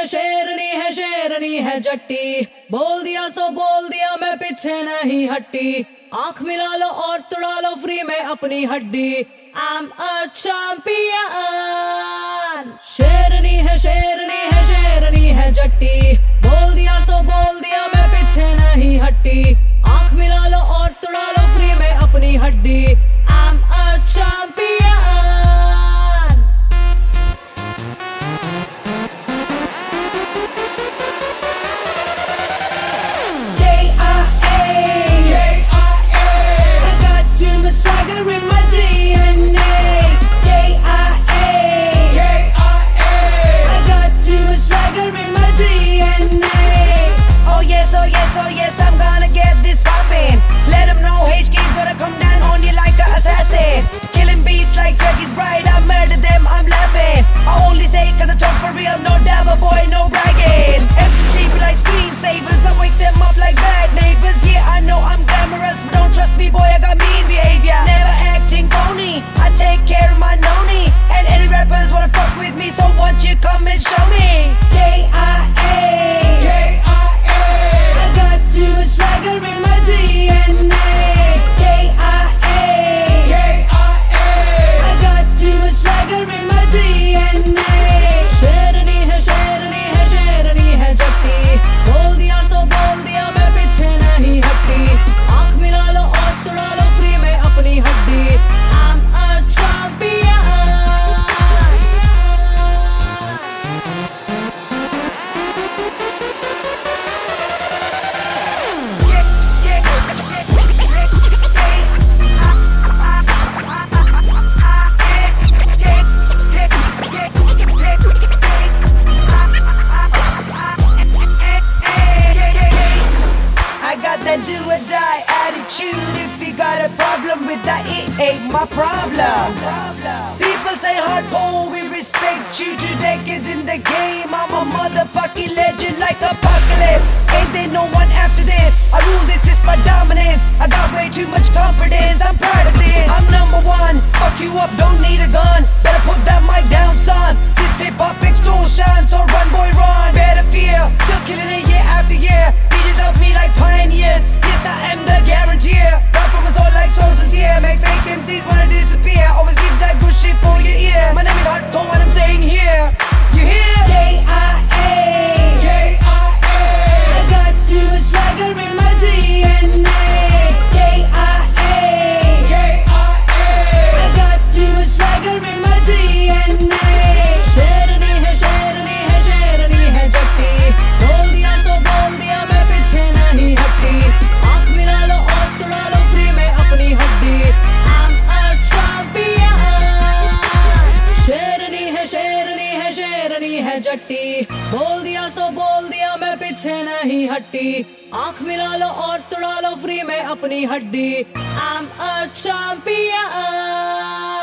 है शेरनी है जट्टी। बोल दिया सो बोल दिया, मैं पीछे नहीं हट्टी। आंख मिला लो और तुड़ा लो फ्री में अपनी हड्डी। I'm a champion। शेरनी है जट्टी। बोल दिया सो बोल दिया, मैं पीछे नहीं हट्टी। आंख मिला लो और तुड़ा लो फ्री में अपनी हड्डी। I'm a champion। Come and show me. K-I-A. I got too much swagger in my DNA. K-I-A. I got too much swagger in my DNA. शेरनी है जट्टी। बोल दिया सो बोल दिया, मैं पीछे नहीं हट्टी। आंख मिला लो और तुड़ा लो फ्री में अपनी हड्डी। I'm a champion। That do or die attitude. If you got a problem with that, it ain't my problem. People say hardcore, we respect you. 2 decades in the game, I'm a motherfucking legend like Apocalypse. Ain't there no one after this? I rule this, it's my dominance. I got way too much confidence, I'm proud of this. I'm #1, fuck you up, don't need a gun. Better put that mic down, son. This hip-hop extortion, so run boy run. Better fear, still killing it year after year. DJs help me like pioneers. Yes, I am the guaranteer. Got from us all like sources here. Make fake MCs wanna disappear. Always give that good shit for your ear. My name is hardcore, what I'm saying here. You hear? K-I-A. I got too much swagger in my DNA. K-I-A. I got too much swagger in my DNA. शेरनी है जट्टी। बोल दिया सो बोल दिया, मैं पीछे नहीं हट्टी। आंख मिला लो और तुड़ा लो फ्री में अपनी हड्डी। I'm a champion। शेरनी है जट्टी। बोल दिया सो बोल दिया, मैं पीछे नहीं हट्टी। आंख मिला लो और तुड़ा लो फ्री में अपनी हड्डी। I'm a champion।